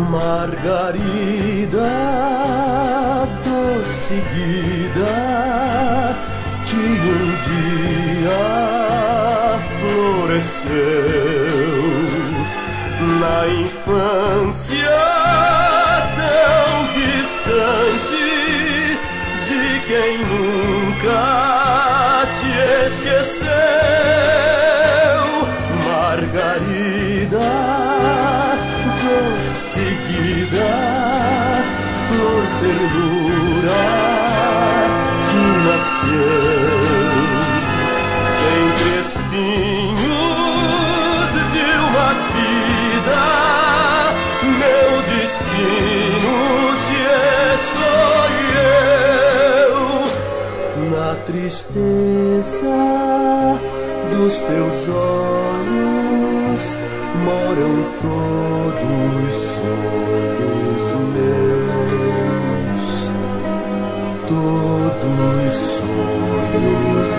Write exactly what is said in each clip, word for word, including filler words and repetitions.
Margarida, doce guida, que um dia floresceu na infância tão distante de quem nunca te esqueceu. Margarida, doce guida, flor ternura que nasceu entre espinhos de uma vida. Meu destino te escolheu. Na tristeza dos teus olhos moram todos sonhos meus, todos sonhos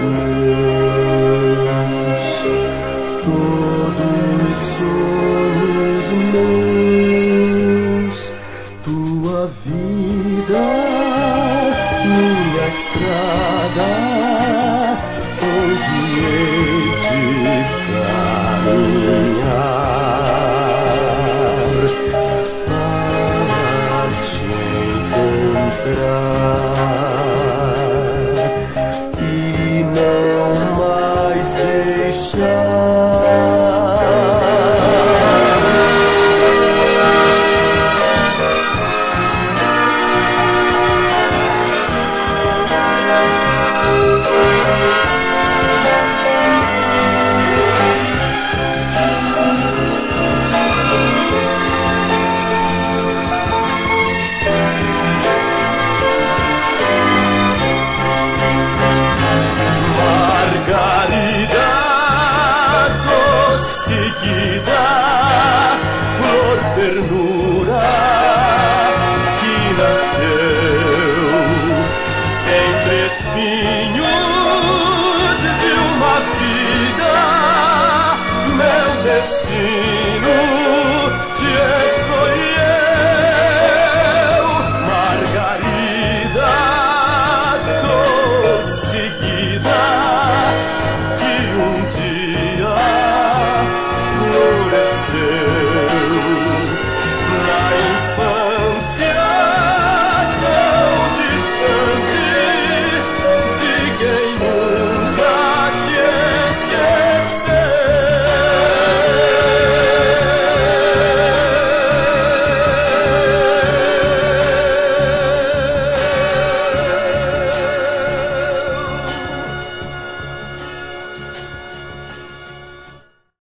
meus, todos sonhos meus. Tua vida, minha estrada, onde hei de caminhar para te encontrar e não mais deixar. Flor ternura